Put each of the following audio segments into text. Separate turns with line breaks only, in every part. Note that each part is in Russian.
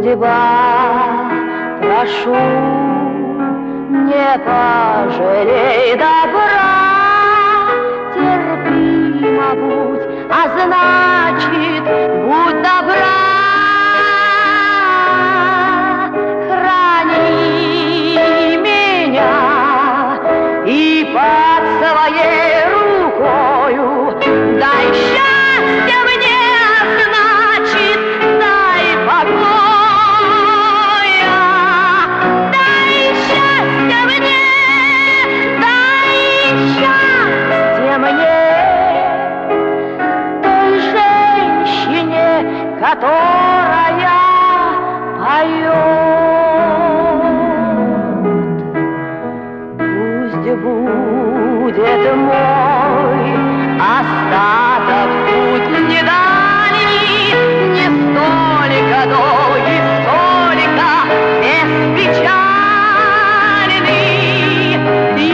Судьба, прошу, не пожалей добра, терпимо будь, а значит, будь добра. Храни меня и под своей рукою дай счастье мне, значит, дай покоя. Дай счастье мне, дай счастье мне, той женщине, которая поет. Пусть будет мой остаток путь не дальний, не столько долгий, столько беспечальный. Ты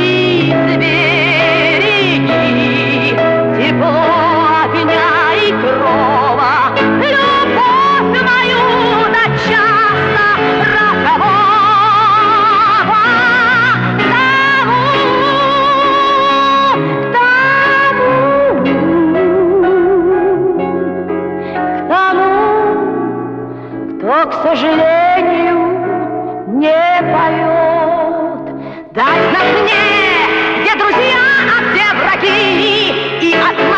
сбереги тепло огня и крова, любовь мою до часа рокового. Кто, к сожалению, не поет. Дай знак мне, где друзья, а где враги, и от